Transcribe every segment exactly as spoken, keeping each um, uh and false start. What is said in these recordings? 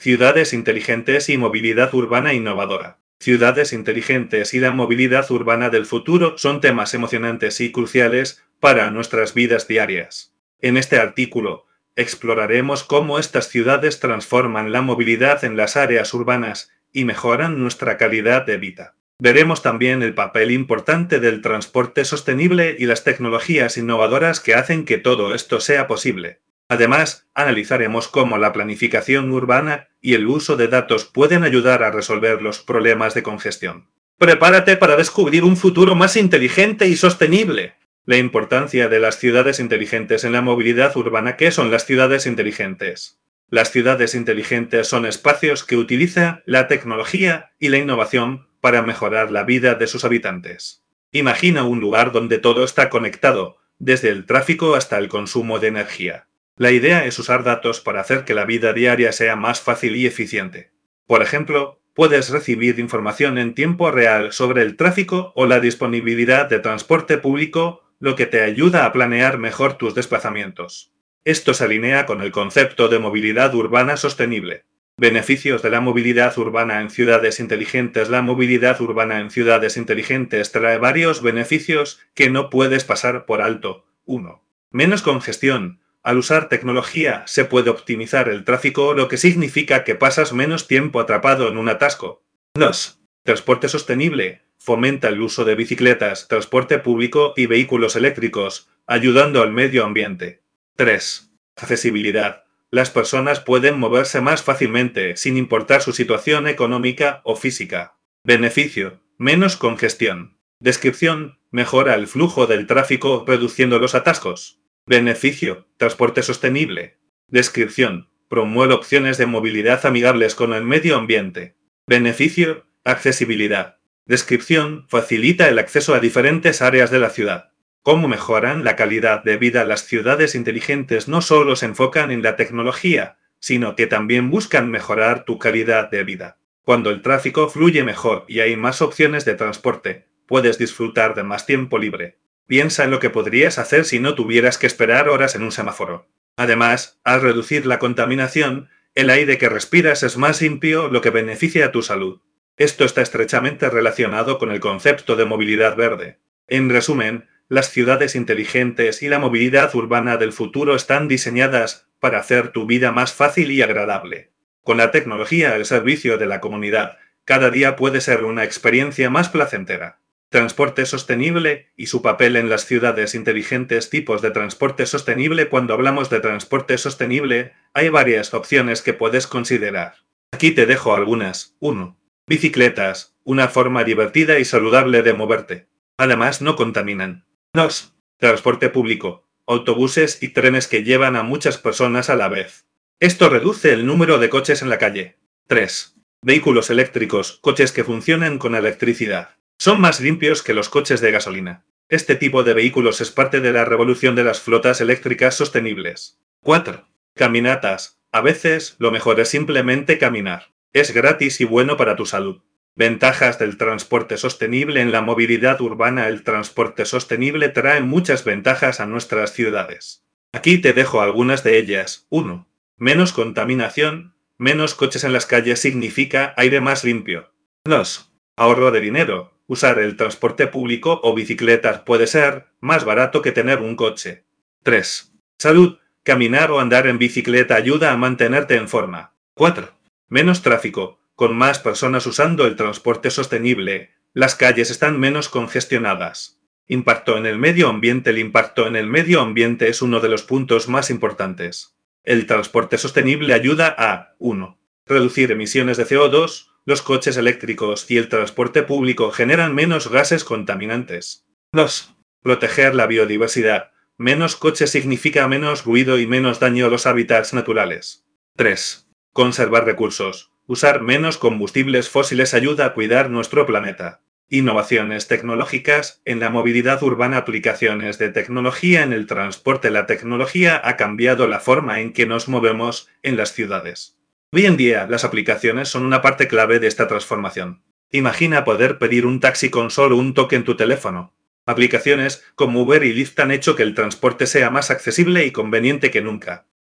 Ciudades inteligentes y movilidad urbana innovadora. Ciudades inteligentes y la movilidad urbana del futuro son temas emocionantes y cruciales para nuestras vidas diarias. En este artículo, exploraremos cómo estas ciudades transforman la movilidad en las áreas urbanas y mejoran nuestra calidad de vida. Veremos también el papel importante del transporte sostenible y las tecnologías innovadoras que hacen que todo esto sea posible. Además, analizaremos cómo la planificación urbana y el uso de datos pueden ayudar a resolver los problemas de congestión. Prepárate para descubrir un futuro más inteligente y sostenible. La importancia de las ciudades inteligentes en la movilidad urbana. ¿Qué son las ciudades inteligentes? Las ciudades inteligentes son espacios que utilizan la tecnología y la innovación para mejorar la vida de sus habitantes. Imagina un lugar donde todo está conectado, desde el tráfico hasta el consumo de energía. La idea es usar datos para hacer que la vida diaria sea más fácil y eficiente. Por ejemplo, puedes recibir información en tiempo real sobre el tráfico o la disponibilidad de transporte público, lo que te ayuda a planear mejor tus desplazamientos. Esto se alinea con el concepto de movilidad urbana sostenible. Beneficios de la movilidad urbana en ciudades inteligentes. La movilidad urbana en ciudades inteligentes trae varios beneficios que no puedes pasar por alto. uno. Menos congestión. Al usar tecnología se puede optimizar el tráfico, lo que significa que pasas menos tiempo atrapado en un atasco. dos. Transporte sostenible. Fomenta el uso de bicicletas, transporte público y vehículos eléctricos, ayudando al medio ambiente. tres. Accesibilidad. Las personas pueden moverse más fácilmente, sin importar su situación económica o física. Beneficio. Menos congestión. Descripción. Mejora el flujo del tráfico, reduciendo los atascos. Beneficio. Transporte sostenible. Descripción. Promueve opciones de movilidad amigables con el medio ambiente. Beneficio. Accesibilidad. Descripción. Facilita el acceso a diferentes áreas de la ciudad. ¿Cómo mejoran la calidad de vida? Las ciudades inteligentes no solo se enfocan en la tecnología, sino que también buscan mejorar tu calidad de vida. Cuando el tráfico fluye mejor y hay más opciones de transporte, puedes disfrutar de más tiempo libre. Piensa en lo que podrías hacer si no tuvieras que esperar horas en un semáforo. Además, al reducir la contaminación, el aire que respiras es más limpio, lo que beneficia a tu salud. Esto está estrechamente relacionado con el concepto de movilidad verde. En resumen, las ciudades inteligentes y la movilidad urbana del futuro están diseñadas para hacer tu vida más fácil y agradable. Con la tecnología al servicio de la comunidad, cada día puede ser una experiencia más placentera. Transporte sostenible y su papel en las ciudades inteligentes. Tipos de transporte sostenible. Cuando hablamos de transporte sostenible, hay varias opciones que puedes considerar. Aquí te dejo algunas. uno. Bicicletas, una forma divertida y saludable de moverte. Además, no contaminan. dos. Transporte público, autobuses y trenes que llevan a muchas personas a la vez. Esto reduce el número de coches en la calle. tres. Vehículos eléctricos, coches que funcionan con electricidad. Son más limpios que los coches de gasolina. Este tipo de vehículos es parte de la revolución de las flotas eléctricas sostenibles. cuatro. Caminatas. A veces, lo mejor es simplemente caminar. Es gratis y bueno para tu salud. Ventajas del transporte sostenible en la movilidad urbana. El transporte sostenible trae muchas ventajas a nuestras ciudades. Aquí te dejo algunas de ellas. uno. Menos contaminación. Menos coches en las calles significa aire más limpio. dos. Ahorro de dinero. Usar el transporte público o bicicletas puede ser más barato que tener un coche. tres. Salud. Caminar o andar en bicicleta ayuda a mantenerte en forma. cuatro. Menos tráfico. Con más personas usando el transporte sostenible, las calles están menos congestionadas. Impacto en el medio ambiente. El impacto en el medio ambiente es uno de los puntos más importantes. El transporte sostenible ayuda a uno. Reducir emisiones de C O dos. Los coches eléctricos y el transporte público generan menos gases contaminantes. dos. Proteger la biodiversidad. Menos coches significa menos ruido y menos daño a los hábitats naturales. tres. Conservar recursos. Usar menos combustibles fósiles ayuda a cuidar nuestro planeta. Innovaciones tecnológicas en la movilidad urbana. Aplicaciones de tecnología en el transporte. La tecnología ha cambiado la forma en que nos movemos en las ciudades. Hoy en día, las aplicaciones son una parte clave de esta transformación. Imagina poder pedir un taxi con solo un toque en tu teléfono. Aplicaciones como Uber y Lyft han hecho que el transporte sea más accesible y conveniente que nunca.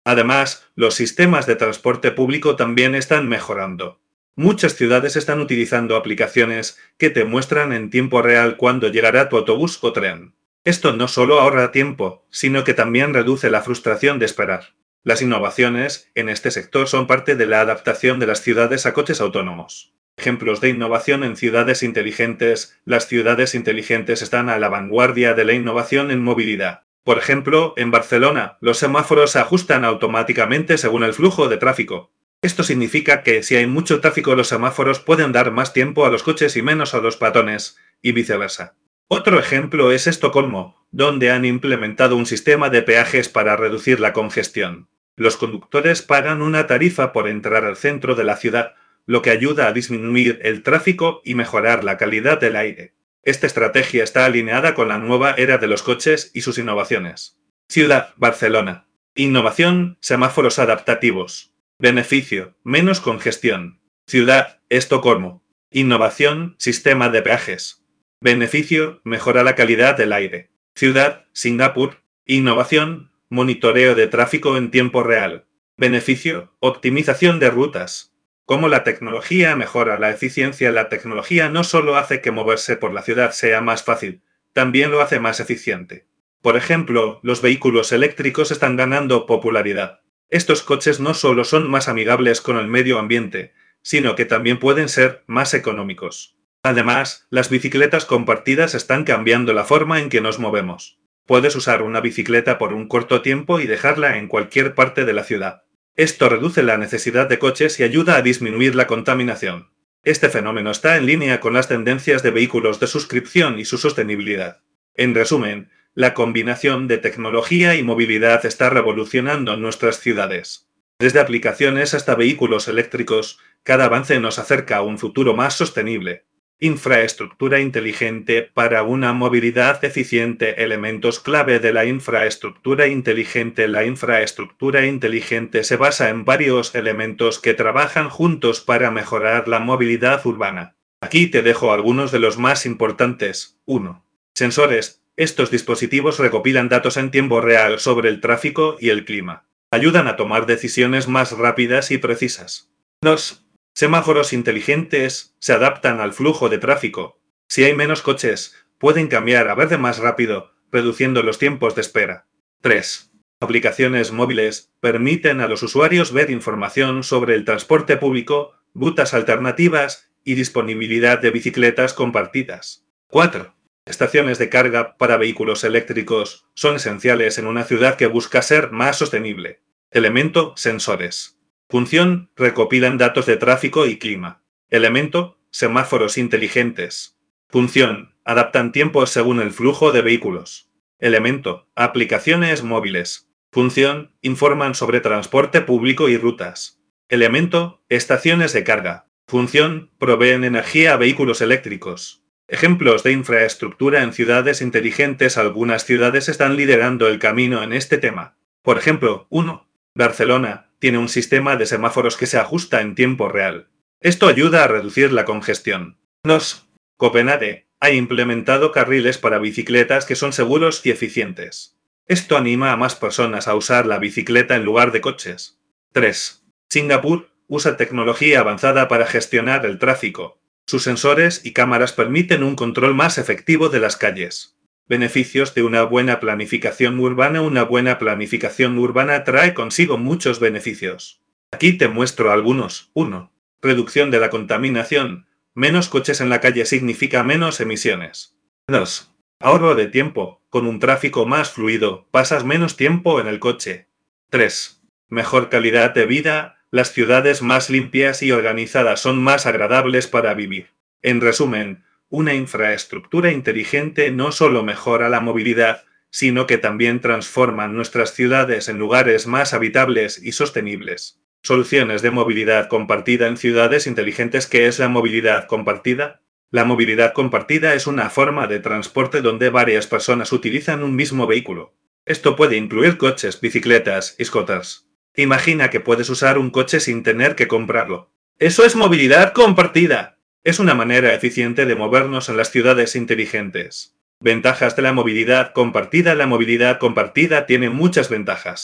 Además, los sistemas de transporte público también están mejorando. Muchas ciudades están utilizando aplicaciones que te muestran en tiempo real cuándo llegará tu autobús o tren. Esto no solo ahorra tiempo, sino que también reduce la frustración de esperar. Las innovaciones en este sector son parte de la adaptación de las ciudades a coches autónomos. Ejemplos de innovación en ciudades inteligentes. Las ciudades inteligentes están a la vanguardia de la innovación en movilidad. Por ejemplo, en Barcelona, los semáforos se ajustan automáticamente según el flujo de tráfico. Esto significa que si hay mucho tráfico, los semáforos pueden dar más tiempo a los coches y menos a los peatones, y viceversa. Otro ejemplo es Estocolmo, donde han implementado un sistema de peajes para reducir la congestión. Los conductores pagan una tarifa por entrar al centro de la ciudad, lo que ayuda a disminuir el tráfico y mejorar la calidad del aire. Esta estrategia está alineada con la nueva era de los coches y sus innovaciones. Ciudad, Barcelona. Innovación, semáforos adaptativos. Beneficio, menos congestión. Ciudad, Estocolmo. Innovación, sistema de peajes. Beneficio, mejora la calidad del aire. Ciudad, Singapur. Innovación, monitoreo de tráfico en tiempo real. Beneficio, optimización de rutas. Cómo la tecnología mejora la eficiencia. La tecnología no solo hace que moverse por la ciudad sea más fácil, también lo hace más eficiente. Por ejemplo, los vehículos eléctricos están ganando popularidad. Estos coches no solo son más amigables con el medio ambiente, sino que también pueden ser más económicos. Además, las bicicletas compartidas están cambiando la forma en que nos movemos. Puedes usar una bicicleta por un corto tiempo y dejarla en cualquier parte de la ciudad. Esto reduce la necesidad de coches y ayuda a disminuir la contaminación. Este fenómeno está en línea con las tendencias de vehículos de suscripción y su sostenibilidad. En resumen, la combinación de tecnología y movilidad está revolucionando nuestras ciudades. Desde aplicaciones hasta vehículos eléctricos, cada avance nos acerca a un futuro más sostenible. Infraestructura inteligente para una movilidad eficiente. Elementos clave de la infraestructura inteligente. La infraestructura inteligente se basa en varios elementos que trabajan juntos para mejorar la movilidad urbana. Aquí te dejo algunos de los más importantes. uno. Sensores. Estos dispositivos recopilan datos en tiempo real sobre el tráfico y el clima. Ayudan a tomar decisiones más rápidas y precisas. dos. Semáforos inteligentes se adaptan al flujo de tráfico. Si hay menos coches, pueden cambiar a verde más rápido, reduciendo los tiempos de espera. tres. Aplicaciones móviles permiten a los usuarios ver información sobre el transporte público, rutas alternativas y disponibilidad de bicicletas compartidas. cuatro. Estaciones de carga para vehículos eléctricos son esenciales en una ciudad que busca ser más sostenible. Elemento, sensores. Función, recopilan datos de tráfico y clima. Elemento, semáforos inteligentes. Función, adaptan tiempos según el flujo de vehículos. Elemento, aplicaciones móviles. Función, informan sobre transporte público y rutas. Elemento, estaciones de carga. Función, proveen energía a vehículos eléctricos. Ejemplos de infraestructura en ciudades inteligentes. Algunas ciudades están liderando el camino en este tema. Por ejemplo, uno. Barcelona tiene un sistema de semáforos que se ajusta en tiempo real. Esto ayuda a reducir la congestión. dos. Copenhague ha implementado carriles para bicicletas que son seguros y eficientes. Esto anima a más personas a usar la bicicleta en lugar de coches. tres. Singapur usa tecnología avanzada para gestionar el tráfico. Sus sensores y cámaras permiten un control más efectivo de las calles. Beneficios de una buena planificación urbana. Una buena planificación urbana trae consigo muchos beneficios. Aquí te muestro algunos. uno. Reducción de la contaminación. Menos coches en la calle significa menos emisiones. dos. Ahorro de tiempo. Con un tráfico más fluido, pasas menos tiempo en el coche. tres. Mejor calidad de vida. Las ciudades más limpias y organizadas son más agradables para vivir. En resumen, una infraestructura inteligente no solo mejora la movilidad, sino que también transforma nuestras ciudades en lugares más habitables y sostenibles. Soluciones de movilidad compartida en ciudades inteligentes. ¿Qué es la movilidad compartida? La movilidad compartida es una forma de transporte donde varias personas utilizan un mismo vehículo. Esto puede incluir coches, bicicletas y scooters. Imagina que puedes usar un coche sin tener que comprarlo. ¡Eso es movilidad compartida! Es una manera eficiente de movernos en las ciudades inteligentes. Ventajas de la movilidad compartida. La movilidad compartida tiene muchas ventajas.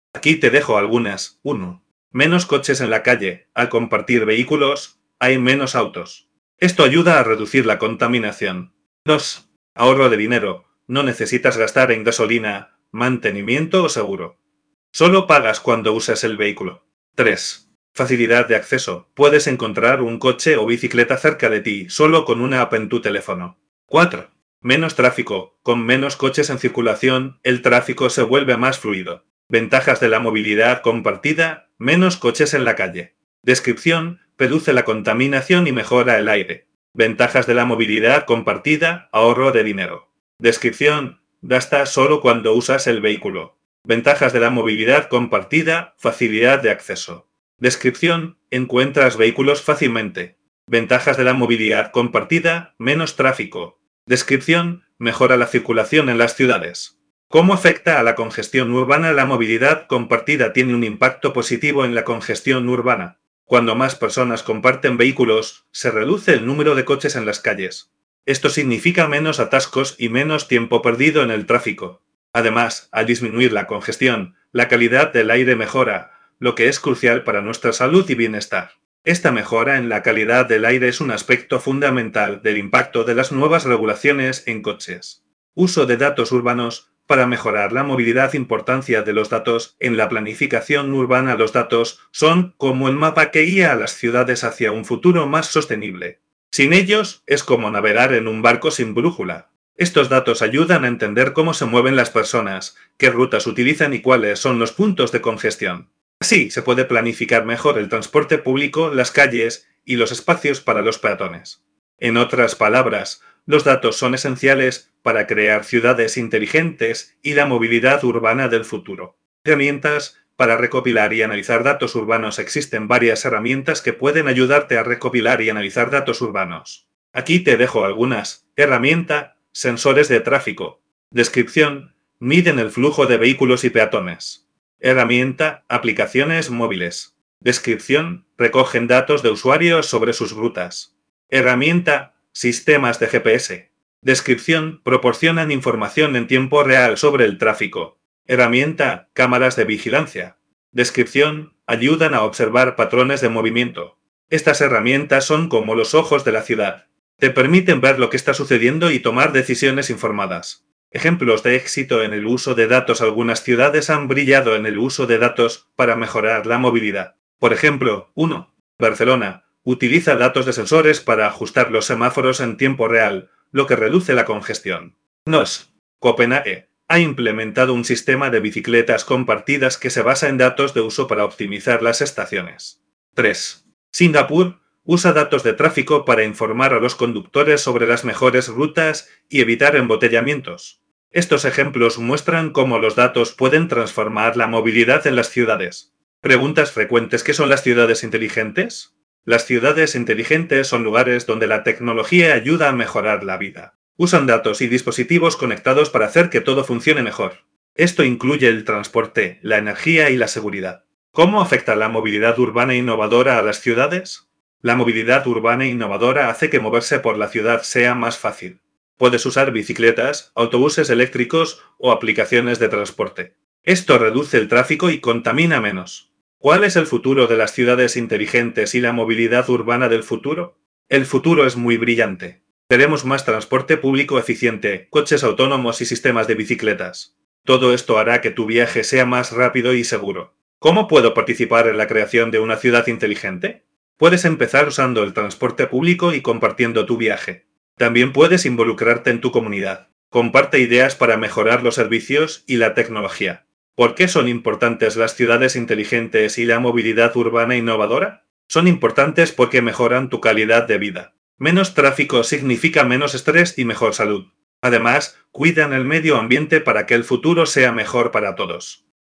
Aquí te dejo algunas. uno. Menos coches en la calle. Al compartir vehículos, hay menos autos. Esto ayuda a reducir la contaminación. dos. Ahorro de dinero. No necesitas gastar en gasolina, mantenimiento o seguro. Solo pagas cuando usas el vehículo. tres. Facilidad de acceso. Puedes encontrar un coche o bicicleta cerca de ti solo con una app en tu teléfono. cuatro. Menos tráfico. Con menos coches en circulación, el tráfico se vuelve más fluido. Ventajas de la movilidad compartida, menos coches en la calle. Descripción, reduce la contaminación y mejora el aire. Ventajas de la movilidad compartida, ahorro de dinero. Descripción, gasta solo cuando usas el vehículo. Ventajas de la movilidad compartida, facilidad de acceso. Descripción, encuentras vehículos fácilmente. Ventajas de la movilidad compartida, menos tráfico. Descripción, mejora la circulación en las ciudades. ¿Cómo afecta a la congestión urbana? La movilidad compartida tiene un impacto positivo en la congestión urbana. Cuando más personas comparten vehículos, se reduce el número de coches en las calles. Esto significa menos atascos y menos tiempo perdido en el tráfico. Además, al disminuir la congestión, la calidad del aire mejora, lo que es crucial para nuestra salud y bienestar. Esta mejora en la calidad del aire es un aspecto fundamental del impacto de las nuevas regulaciones en coches. Uso de datos urbanos. Para mejorar la movilidad, importancia de los datos en la planificación urbana. Los datos son como el mapa que guía a las ciudades hacia un futuro más sostenible. Sin ellos, es como navegar en un barco sin brújula. Estos datos ayudan a entender cómo se mueven las personas, qué rutas utilizan y cuáles son los puntos de congestión. Así, se puede planificar mejor el transporte público, las calles y los espacios para los peatones. En otras palabras, los datos son esenciales para crear ciudades inteligentes y la movilidad urbana del futuro. Herramientas para recopilar y analizar datos urbanos. Existen varias herramientas que pueden ayudarte a recopilar y analizar datos urbanos. Aquí te dejo algunas. Herramienta, sensores de tráfico. Descripción, miden el flujo de vehículos y peatones. Herramienta, aplicaciones móviles. Descripción, recogen datos de usuarios sobre sus rutas. Herramienta, sistemas de G P S. Descripción, proporcionan información en tiempo real sobre el tráfico. Herramienta, cámaras de vigilancia. Descripción, ayudan a observar patrones de movimiento. Estas herramientas son como los ojos de la ciudad. Te permiten ver lo que está sucediendo y tomar decisiones informadas. Ejemplos de éxito en el uso de datos. Algunas ciudades han brillado en el uso de datos para mejorar la movilidad. Por ejemplo, uno. Barcelona. Utiliza datos de sensores para ajustar los semáforos en tiempo real, lo que reduce la congestión. dos. Copenhague ha implementado un sistema de bicicletas compartidas que se basa en datos de uso para optimizar las estaciones. tres. Singapur usa datos de tráfico para informar a los conductores sobre las mejores rutas y evitar embotellamientos. Estos ejemplos muestran cómo los datos pueden transformar la movilidad en las ciudades. Preguntas frecuentes: ¿qué son las ciudades inteligentes? Las ciudades inteligentes son lugares donde la tecnología ayuda a mejorar la vida. Usan datos y dispositivos conectados para hacer que todo funcione mejor. Esto incluye el transporte, la energía y la seguridad. ¿Cómo afecta la movilidad urbana innovadora a las ciudades? La movilidad urbana innovadora hace que moverse por la ciudad sea más fácil. Puedes usar bicicletas, autobuses eléctricos o aplicaciones de transporte. Esto reduce el tráfico y contamina menos. ¿Cuál es el futuro de las ciudades inteligentes y la movilidad urbana del futuro? El futuro es muy brillante. Queremos más transporte público eficiente, coches autónomos y sistemas de bicicletas. Todo esto hará que tu viaje sea más rápido y seguro. ¿Cómo puedo participar en la creación de una ciudad inteligente? Puedes empezar usando el transporte público y compartiendo tu viaje. También puedes involucrarte en tu comunidad. Comparte ideas para mejorar los servicios y la tecnología. ¿Por qué son importantes las ciudades inteligentes y la movilidad urbana innovadora? Son importantes porque mejoran tu calidad de vida. Menos tráfico significa menos estrés y mejor salud. Además, cuidan el medio ambiente para que el futuro sea mejor para todos.